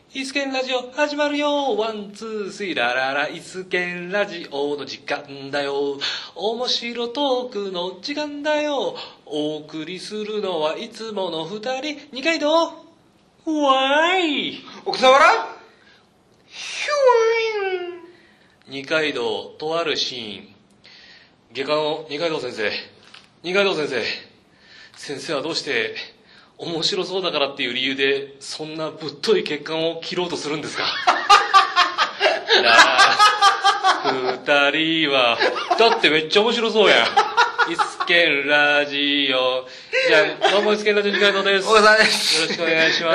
イスケンラジオ始まるよ。ワン、ツー、スリー、ラララ。イスケンラジオの時間だよ。面白トークの時間だよ。お送りするのはいつもの二人。二階堂わーい。 奥さわらヒューイン。 二階堂とあるシーン。外科の二階堂先生。二階堂先生。先生はどうして面白そうだからっていう理由でそんなぶっとい血管を切ろうとするんですか？二人はだってめっちゃ面白そうやん。イスケンラジオ。じゃあどうもイスケンラジオ二階堂です。 お疲れ様です。 よろしくお願いします。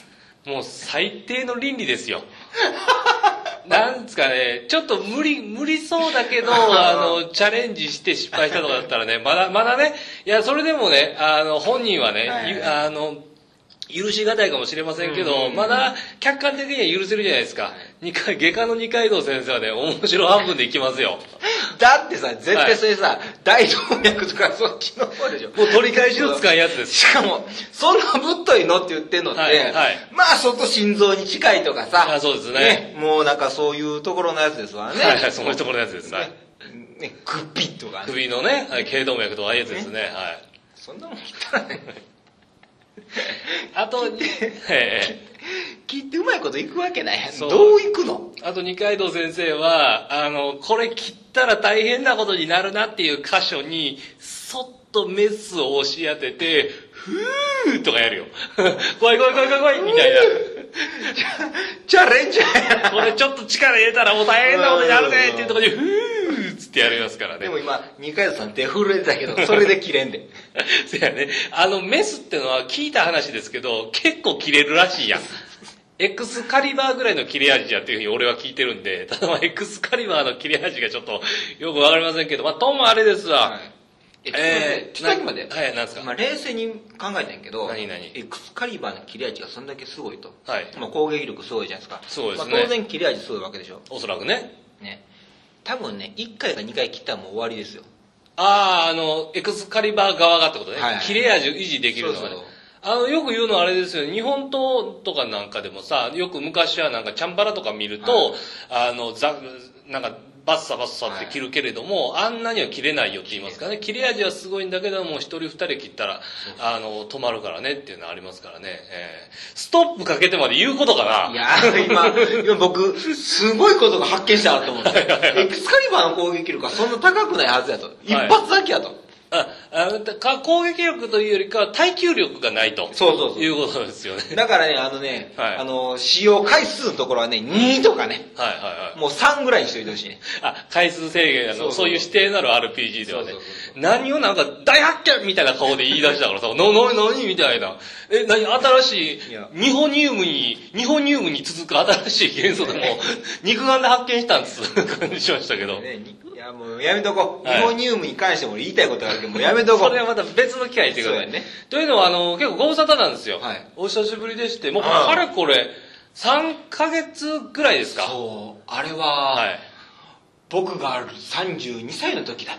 もう最低の倫理ですよ。なんですかね、ちょっと無理そうだけど、チャレンジして失敗したとかだったらね、まだね、いや、それでもね、本人はね、許しがたいかもしれませんけど、まだ客観的には許せるじゃないですか。外科の二階堂先生はね、面白半分でいきますよ。 だってさ、絶対それさ、大動脈とかそっちの方でしょ。 もう取り返しのつかんやつです。 しかも、そんなぶっといのって言ってんのって、まあ外心臓に近いとかさ、 そうですね。 もうなんかそういうところのやつですわね。 はい、そのところのやつです。はい。 首とかね。 首のね、頸動脈とかああいうやつですね。はい。 そんなもん切ったらね。 あと、 切ってうまいこといくわけないやん。どういくの？ あと二階堂先生は、これ切ったら大変なことになるなっていう箇所に、そっとメスを押し当てて、ふーとかやるよ。怖いみたいな。 チャレンジャーや。 これちょっと力入れたらもう大変なことになるねっていうところに、ふーっつってやりますからね。 でも今、二階堂さん手震えてたけど、それで切れんで。 そうやね。メスってのは聞いた話ですけど、結構切れるらしいやん。エクスカリバーぐらいの切れ味やっていうふうに俺は聞いてるんで、ただエクスカリバーの切れ味がちょっとよくわかりませんけど、ともあれですわ。 ちょっとだけまで。 はい、なんですか。 まあ冷静に考えたんやけど、 何エクスカリバーの切れ味がそんだけすごいと。 はい。 まあ攻撃力すごいじゃないですか。 そうですね。 まあ当然切れ味すごいわけでしょ。 おそらくね。 ね。多分ね、1回か2回切ったらもう終わりですよ。 エクスカリバー側がってことね。 はい。 切れ味を維持できるのがね。よく言うのはあれですよね。日本刀とかなんかでもさ、よく昔はなんかチャンバラとか見ると、なんかバッサって切るけれども、あんなには切れないよって言いますからね。切れ味はすごいんだけども、一人二人切ったら、止まるからねっていうのはありますからね。ストップかけてまで言うことかな。 いや今僕、すごいことが発見したなと思って。エクスカリバーの攻撃力はそんな高くないはずやと。一発だけやと。 攻撃力というよりかは耐久力がないと。 そういうことですよね。 だからね、使用回数のところはね、2とかね。もう3ぐらいにしといてほしいね。 回数制限そういう指定なる RPG ではね。何をなんか大発見みたいな顔で言い出したからさ、何みたいな。新しい、ニホニウムに続く新しい元素でも、肉眼で発見したんです感じしましたけど。 いや、もうやめとこう。ニホニウムに関しても言いたいことがあるけど、もうやめとこう。 それはまた別の機会に言ってくださいね。というのは、結構ご無沙汰なんですよ。お久しぶりでして、もうかれこれ、3ヶ月ぐらいですか。 そう、あれは、僕が32歳の時だった。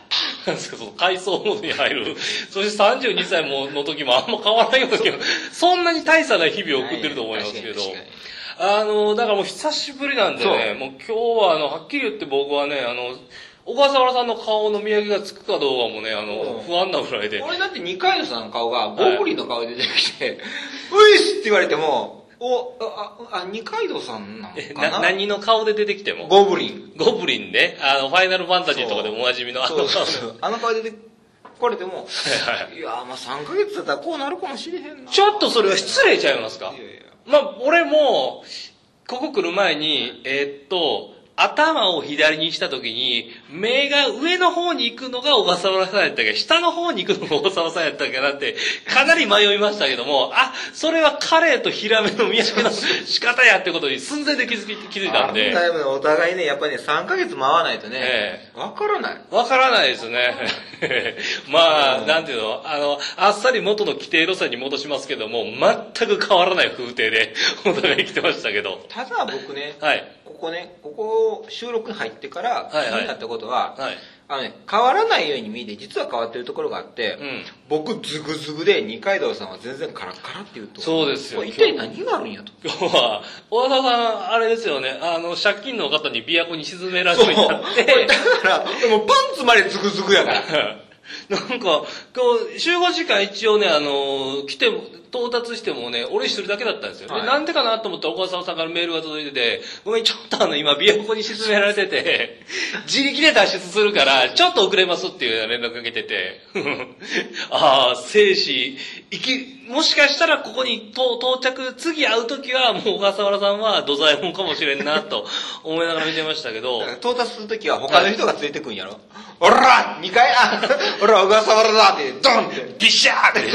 なんですか、その回想モードに入る。そして32歳の時もあんま変わらないような気が、そんなに大差ない日々を送ってると思いますけど。だからもう久しぶりなんでね、もう今日ははっきり言って僕はね、小笠原さんの顔の見分けがつくかどうかもね、不安なぐらいで。 俺だって二階堂さんの顔がゴブリンの顔で出てきて、ういっすって言われても、二階堂さんなのかな？ 何の顔で出てきても。 ゴブリン。 ゴブリンね。ファイナルファンタジーとかでもおなじみのそうあの顔で出てこれでも、いやまあ3ヶ月だったらこうなるかもしれへんな。 ちょっとそれは失礼ちゃいますか？まあ、俺も、ここ来る前に、頭を左にしたときに、目が上の方に行くのが小笠原さんやったっけ、下の方に行くのが小笠原さんやったっけなって、かなり迷いましたけども、それはカレーとヒラメの見分けの仕方やってことに寸前で気づいたんで。 お互いね、やっぱりね、3ヶ月回らないとね、わからない。 わからないですね。まあ、なんていうの、あっさり元の規定路線に戻しますけども、全く変わらない風景で、お互い来てましたけど。 ただ僕ね、 ここ収録に入ってから気になったことは、 はい。 変わらないように見えて、実は変わってるところがあって、 うん。 僕ズグズグで二階堂さんは全然カラッカラっていうと。 そうですよ。 一体何があるんやと。 今日は、小田さん、あれですよね、借金の方に琵琶湖に沈められるようになって。 だから、もうパンツまでズグズグやから。 なんか、集合時間一応ね、来ても、到達してもね、俺一人だけだったんですよ。で、なんでかなと思ったら、小笠さんからメールが届いてて、ごめん、ちょっと今、琵琶湖に沈められてて、自力で脱出するから、ちょっと遅れますっていう連絡かけてて、ああ、生死、もしかしたらここに到着、次会うときは、もう小笠原さんは土左衛門かもしれんな、と思いながら見てましたけど。 到達するときは他の人がついてくんやろ、おら !2 回、俺は小笠原だって、ドンって、ビシャーって、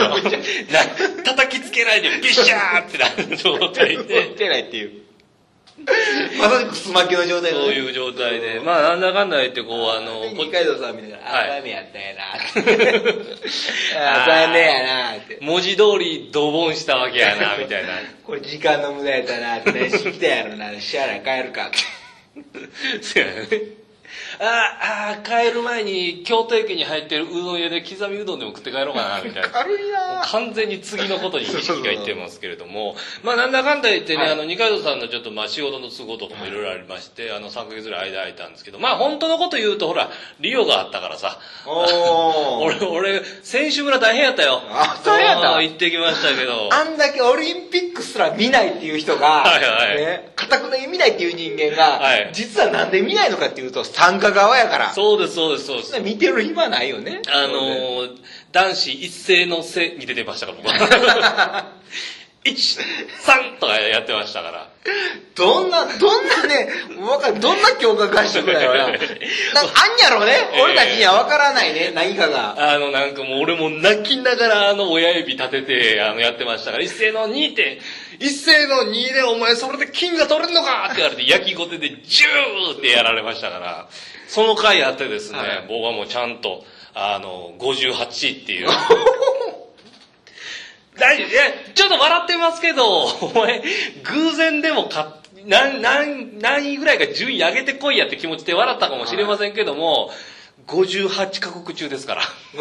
叩きつけないでビシャーってなる状態で。 ってないっていう。まさにくす巻きの状態で、ね。そういう状態で。まあ、なんだかんだ言って、 二階堂さんみたいな、ダメやったんやなって。残念やなって。 文字通りドボンしたわけやな、みたいな。 これ時間の無駄やったなって、ね、知ったやろな、支払い帰るかって。 そうやね。帰る前に京都駅に入ってるうどん屋で刻みうどんでも食って帰ろうかなみたいな。 軽いな完全に次のことに意識がいってますけれども、まあなんだかんだ言ってね、二階堂さんのちょっとまあ仕事の都合とかもいろいろありまして、3ヶ月ぐらい間空いたんですけど、まあ本当のこと言うとほら、リオがあったからさ。俺、選手村大変やったよ。 そうやった。 行ってきましたけど。 あんだけオリンピックすら見ないっていう人が、ね、固くなに見ないっていう人間が、実はなんで見ないのかっていうと、参加側やから。 そうです、そうです、そうです。 見てる暇ないよね。 男子一斉のせに出てましたから、僕は。1、3とかやってましたから。 どんなね、どんな強化合宿だよな。あんやろね、俺たちには分からないね、何かが。 なんかもう俺も泣きながら親指立てて、やってましたから、一斉の2でお前それで金が取れるのかって言われて、焼きごてでジューってやられましたから、その回あってですね、僕はもうちゃんと、58っていう。ちょっと笑ってますけど、お前、偶然でも何位ぐらいか順位上げてこいやって気持ちで笑ったかもしれませんけども、58カ国中ですから。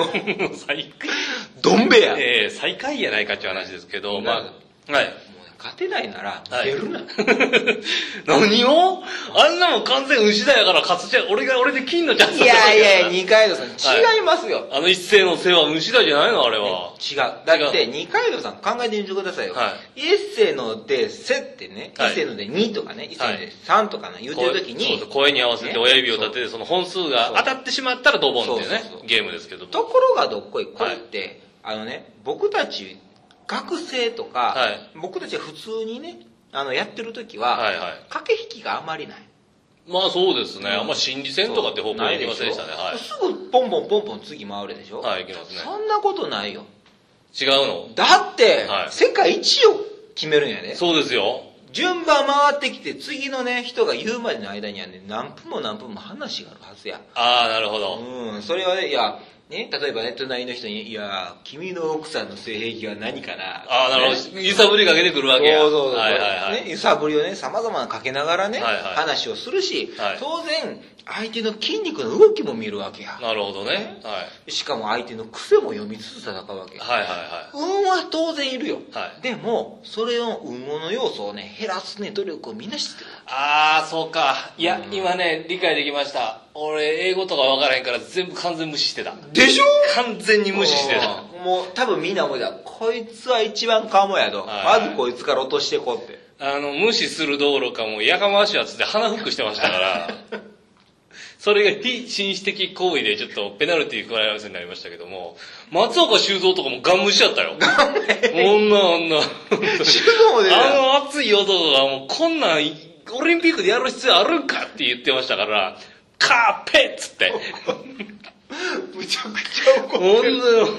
どんべや。 最下位やないかっていう話ですけど、まあ、はい。 勝てないなら、出るな。 何をあんなもん完全牛だやから勝つじゃん。俺で金のチャンスだ。 いや、二階堂さん、違いますよ。 一斉のせは牛だじゃないのあれは。 違う。だって、二階堂さん考えてみてくださいよ。一斉ので、せってね、一斉ので2とかね、一斉ので3とかね、言うてるときに。 そう、声に合わせて親指を立てて、その本数が当たってしまったらドボンっていうね、ゲームですけど。 ところがどっこい、これって、僕たち、学生とか、僕たちは普通にね、やってる時は、駆け引きがあまりない。 まあそうですね。あんま心理戦とかって方向に行きませんでしたね。 すぐポンポンポンポン次回るでしょ。 はい、行きますね。 そんなことないよ。 違うの？ だって、世界一を決めるんやね。 そうですよ。 順番回ってきて、次のね、人が言うまでの間にはね、何分も何分も話があるはずや。 ああ、なるほど。 それはね、いや、ね、例えばね、隣の人に、いや、君の奥さんの性癖は何かな。 ああ、なるほど。揺さぶりかけてくるわけや。 そう。揺さぶりをね、様々なかけながらね、話をするし、当然、相手の筋肉の動きも見るわけや。 なるほどね。 しかも相手の癖も読みつつ戦うわけや。運は当然いるよ。でも、それを運の要素をね、減らすね、努力をみんな知ってる。 ああ、そうか。いや、今ね、理解できました。俺、英語とか分からへんから全部完全無視してた。 でしょ？ 完全に無視してた。 もう、多分みんな思いだ。こいつは一番かもやと。まずこいつから落としてこうって。 無視するどころかもう、やかましいやつで鼻フックしてましたから。それが非紳士的行為でちょっとペナルティー加えられそうになりましたけども、松岡修造とかもガン無視だったよ。女。 修造も出た。 熱い男がもうこんなん、オリンピックでやる必要あるんかって言ってましたから、カーペッつって。 むちゃくちゃ怒ってる。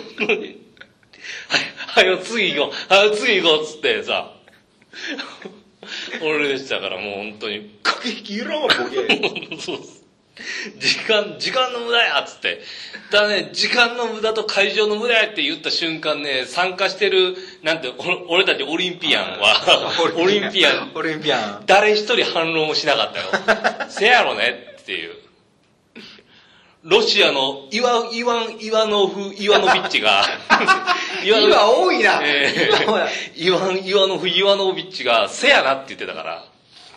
はい、次行こうっつってさ。俺でしたからもう本当に。 駆け引きいらんわ、ボケ。 そうっす。 時間の無駄やっつって。ただね、時間の無駄と会場の無駄やって言った瞬間ね、参加してる、なんて、俺たちオリンピアンは、オリンピアン。誰一人反論もしなかったよ。せやろねっていう。ロシアのイワノビッチが、 今多いな。 イワノビッチが、せやなって言ってたから、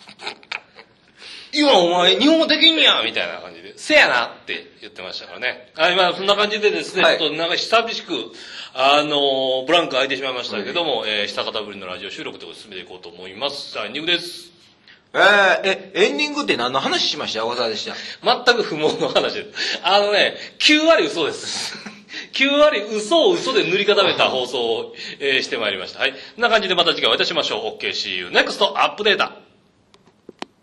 今お前日本語できんやみたいな感じで、せやなって言ってましたからね。今そんな感じでですね、ちょっとなんか久々しく、ブランク空いてしまいましたけども、久方ぶりのラジオ収録で進めていこうと思います。さあ、エンディングです。 エンディングって何の話しました？小沢でした。 全く不毛の話です。9割嘘です。9割嘘を嘘で塗り固めた放送を、してまいりました。はい。こんな感じでまた次回お会いいたしましょう。OK, see you next アップデート。